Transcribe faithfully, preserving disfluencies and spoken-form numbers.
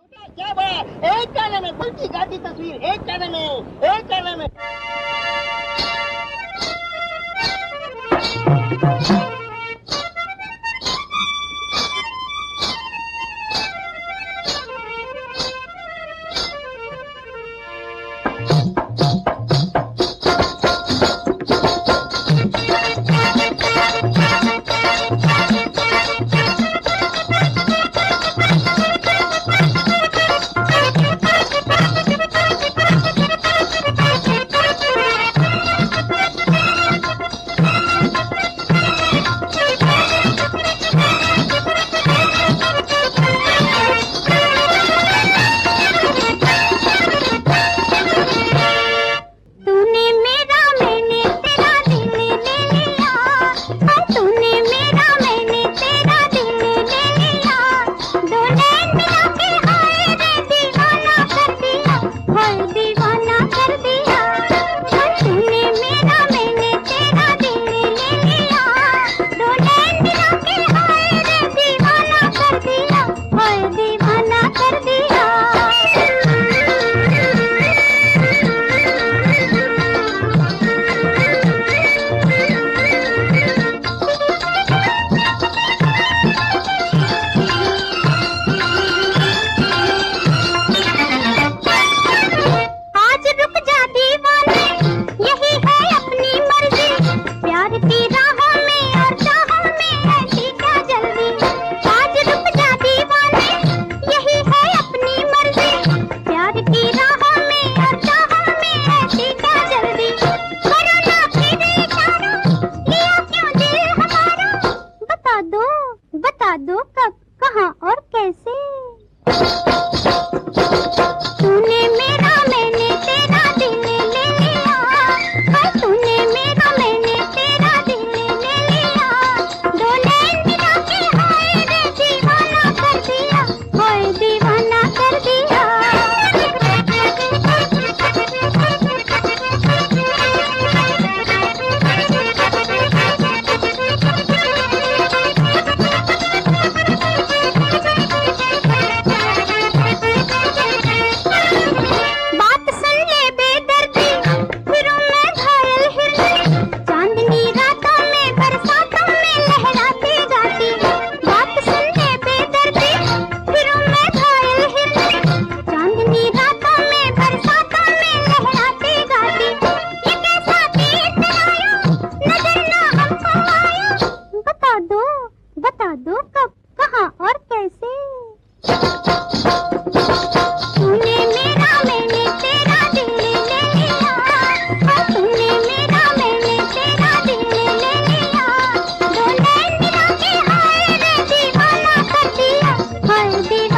क्या बड़ा, एक गाने में गुलची गाती तस्वीर, एक गाने में, एक गाने में। बता दो कब, कहाँ और कैसे। तूने मेरा मैंने तेरा दिल ले लिया, हाय तूने मेरा मैंने तेरा दिल ले लिया। दो नैन मिला के हाय रे दीवाना कर दिया, हाय दीवाना कर दिया। बता दो कब, कहाँ और कैसे। तूने मेरा मैंने तेरा दिल ले लिया, हाँ तूने मेरा मैंने तेरा दिल ले लिया। दो नैन मिला के हाय रे दीवाना कर दिया, हाय दीवाना।